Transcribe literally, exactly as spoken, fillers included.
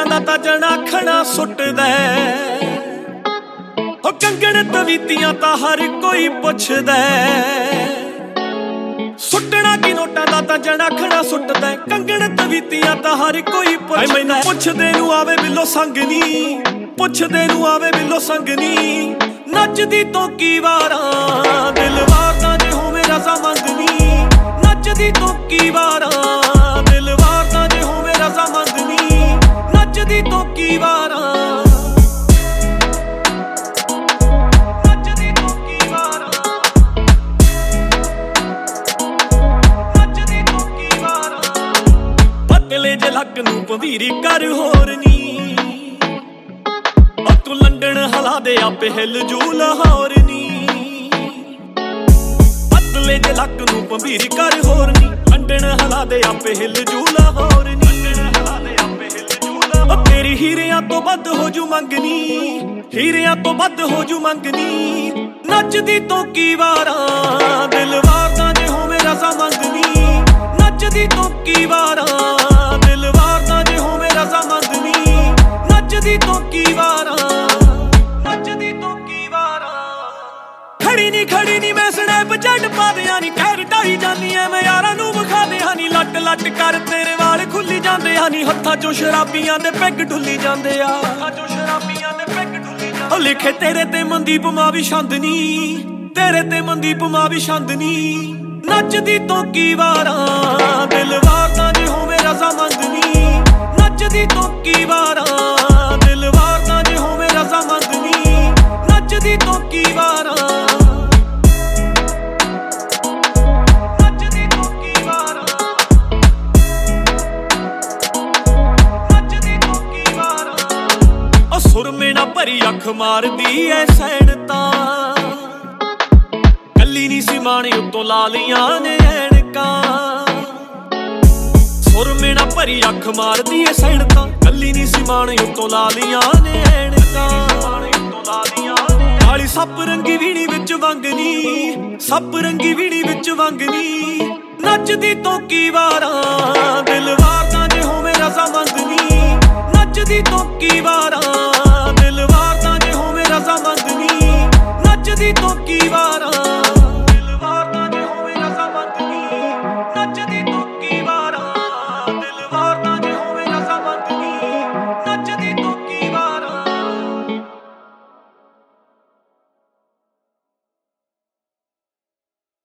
ਨੋਟਾਂ ਦਾ ਤਾਂ ਜਨਾਖਣਾ ਸੁੱਟਦਾ ਹੋ ਕੰਗਣ ਤਵੀਤੀਆਂ ਤਾਂ ਹਰ ਕੋਈ ਪੁੱਛਦਾ ਸੁੱਟਣਾ ਕੀ ਨੋਟਾਂ ਦਾ ਤਾਂ ਜਨਾਖਣਾ ਸੁੱਟਦਾ ਕੰਗਣ ਤਵੀਤੀਆਂ ਤਾਂ ਹਰ ਕੋਈ ਪੁੱਛਦਾ ਮੈਨੂੰ ਪੁੱਛਦੇ ਨੂੰ ਆਵੇ ਬਿੱਲੋ ਸੰਗ ਨੀ ਪੁੱਛਦੇ ਨੂੰ ਆਵੇ ਬਿੱਲੋ ਸੰਗ ਨੀ ਨੱਚਦੀ ਤੋਂ ਕੀ ਵਾਰਾਂ ਦਿਲ ਵਾਰਦਾ ਜੇ ਹੋਵੇ ਰਜ਼ਾਮੰਦ ਨੀ ਨੱਚਦੀ ਤੋਂ ਕੀ ਵਾਰਾਂ ਦਿਲ ਵਾਰਦਾ ਜੇ ਹੋਵੇ ਰਜ਼ਾਮੰਦ ਨੀ ਨੱਚਦੀ ਤੋਂ ਕੀ ਵਾਰਾਂ ਨੱਚਦੀ ਤੋਂ ਕੀ ਵਾਰਾਂ ਨੱਚਦੀ ਤੋਂ ਕੀ ਵਾਰਾਂ ਪਤਲੇ ਜੇ ਲੱਕ ਨੂੰ ਭੰਵੀਰੀ ਕਰ ਹੋਰ ਨੀ ਤੂੰ ਲੰਡਨ ਹਲਾ ਦੇ ਆਪੇ ਹਿੱਲ ਜੂ ਲਾਹੌਰ ਨੀ ਪਤਲੇ ਜੇ ਲੱਕ ਨੂੰ ਭੰਵੀਰੀ ਕਰ ਹੋਰ ਨੀ ਲੰਡਨ ਹਲਾ ਦੇ ਆਪੇ ਹਿੱਲ ਜੂ ਲਾਹੌਰ ਨੀ ਹਲਾ ਦੇ ਆਪੇ ਹਿੱਲ ਜੂ ਲਾਹੌਰ ਤੇਰੀ ਹੀਰਿਆਂ ਤੋਂ ਵੱਧ ਹੋ ਜੂ ਮੰਗਨੀ ਹੀਰਿਆਂ ਤੋਂ ਵੱਧ ਹੋ ਜੂ ਮੰਗਨੀ ਨੱਚਦੀ ਤੋਂ ਕੀ ਵਾਰਾਂ ਦਿਲ ਵਾਰਦਾ ਜੇ ਹੋਵੇ ਰਜ਼ਾਮੰਦ ਨੀ ਨੱਚਦੀ ਤੋਂ ਕੀ ਵਾਰਾਂ ਦਿਲ ਵਾਰਦਾ ਜੇ ਹੋਵੇ ਰਜ਼ਾਮੰਦ ਨੀ ਨੱਚਦੀ ਤੋਂ ਕੀ ਵਾਰਾਂ ਨੱਚਦੀ ਤੋਂ ਕੀ ਵਾਰਾਂ ਖੜੀ ਨੀ ਖੜੀ ਨੀ ਮੈਂ ਸਨੈਪ ਜੱਟ ਪਾਦਿਆਂ ਨੀ ਕਹਿਰ ਢਾਈ ਜਾਂਦੀ ਐ ਮੈਂ ਯਾਰਾਂ ਨੂੰ ਵਿਖਾਦਿਆਂ ਨੀ ਲੱਟ ਲੱਟ ਕਰ ਤੇਰੇ ਵਾਲ ਖੁੱਲੀ ਜਾਂਦੇ ਆ ਨੀ ਹੱਥਾਂ ਚੋਂ ਸ਼ਰਾਬੀਆਂ ਦੇ ਪੈਗ ਢੁੱਲੀ ਜਾਂਦੇ ਆ ਹੱਥਾਂ ਚੋਂ ਸ਼ਰਾਬੀਆਂ ਦੇ ਪੈਗ ਢੁੱਲੀ ਜਾਂਦੇ ਉਹ ਲਿਖੇ ਤੇਰੇ ਤੇ ਮਨਦੀਪ ਮਾਂ ਵੀ ਛੰਦ ਨੀ ਤੇਰੇ ਤੇ ਮਨਦੀਪ ਮਾਂ ਵੀ ਛੰਦ ਨੀ ਨੱਚਦੀ ਤੋਂ ਕੀ ਵਾਰਾਂ ਦਿਲ ਵਾਰਦਾ ਜੇ ਹੋਵੇ ਰਜ਼ਾਮੰਦ ਨੀ ਨੱਚਦੀ ਤੋਂ ਕੀ ਵਾਰਾਂ ਦਿਲ ਵਾਰਦਾ ਜੇ ਹੋਵੇ ਰਜ਼ਾਮੰਦ ਨੀ ਨੱਚਦੀ ਤੋਂ ਕੀ ਵਾਰਾਂ ਨੱਚਦੀ ਤੋਂ ਕੀ ਵਾਰਾਂ ਨੱਚਦੀ ਤੋਂ ਕੀ ਵਾਰਾਂ ਉਹ ਸੁਰਮੇ ਨਾ ਭਰੀ ਅੱਖ ਮਾਰਦੀ ਐ ਸੈਣ ਤਾਂ ਕੱਲੀ ਨੀ ਸੀ ਮਾਣੀ ਉੱਤੋਂ ਲਾ ਲੀਆਂ ਨੇ ਐਨਕਾਂ ਸੁਰਮੇ ਨਾ ਭਰੀ ਅੱਖ ਮਾਰਦੀ ਏ ਸੈਣ ਤਾਂ ਕੱਲੀ ਨੀ ਸੀ ਮਾਣੀ ਉੱਤੋਂ ਲਾ ਲੀਆਂ ਨੇ ਐਨਕਾਂ ਕਾਲੀ ਸੱਪ ਰੰਗੀ ਵੀਣੀ ਵਿੱਚ ਵੰਗਨੀ ਸੱਪ ਰੰਗੀ ਵੀਣੀ ਵਿੱਚ ਵੰਗਨੀ ਨੱਚਦੀ ਤੋਂ ਕੀ ਵਾਰਾਂ ਦਿਲ